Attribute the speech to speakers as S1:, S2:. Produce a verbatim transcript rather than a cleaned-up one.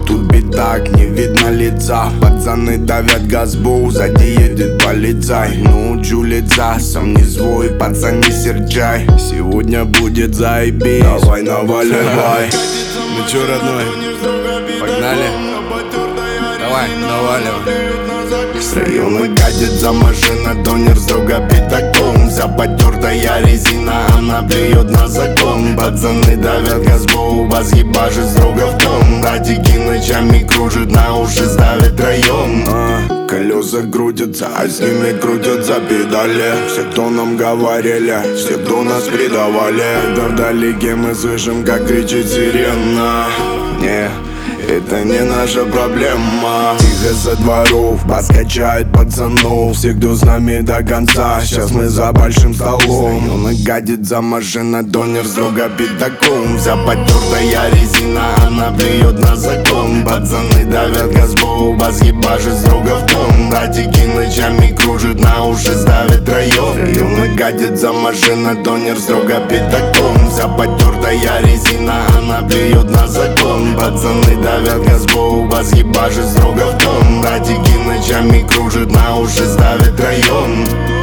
S1: тут бедак, не видно лица. Пацаны давят газбу, сзади едет полицай. Ну, лица, сам не свой, пацан, не серчай. Сегодня будет заебись, давай наваливай.
S2: Ну чё, родной, погнали? Давай, наваливай.
S1: С района гадит за машина, донер с друга пятаком. Вся потертая резина, она плюет на закон. Пацаны давят газбу, бас ебашит с друга в том. Братики ночами кружит, на уши ставит район. а, Колеса крутятся, а с ними крутятся педали. Все, кто нам говорили, все, кто нас предавали. Да вдалеке мы слышим, как кричит сирена. Не, это не наша проблема. Тихо со дворов, бас качает пацанов. Все, кто с нами до конца, сейчас мы за большим столом. Он и гадит за машина, донер с друга пятаком. Вся потертая резина, она плюет на закон. Пацаны давят газбу, бас ебашит с друга в том. Братики ночами кружит, на уши ставит район. Он и гадит за машина, донер с друга пятаком. Вся потертая резина, она плюет на закон. Пацаны давят газбу, бас ебашит с друга в том. Братики ночами кружит, на уши ставит район.